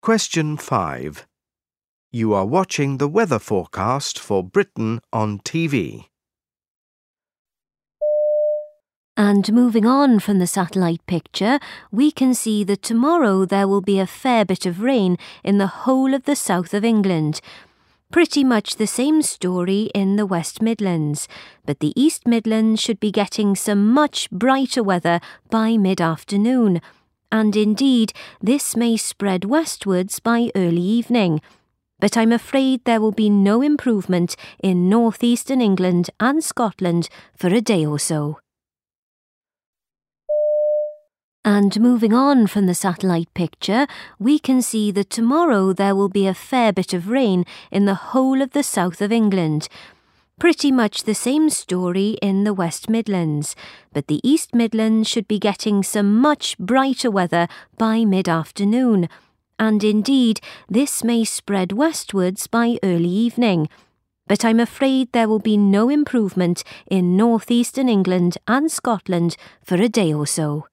Question 5. You are watching the weather forecast for Britain on TV. And moving on from the satellite picture, we can see that tomorrow there will be a fair bit of rain in the whole of the south of England. Pretty much the same story in the West Midlands, but the East Midlands should be getting some much brighter weather by mid-afternoon. And indeed, this may spread westwards by early evening. But I'm afraid there will be no improvement in northeastern England and Scotland for a day or so. And moving on from the satellite picture, we can see that tomorrow there will be a fair bit of rain in the whole of the south of England. Pretty much the same story in the West Midlands, but the East Midlands should be getting some much brighter weather by mid-afternoon. And indeed, this may spread westwards by early evening. But I'm afraid there will be no improvement in northeastern England and Scotland for a day or so.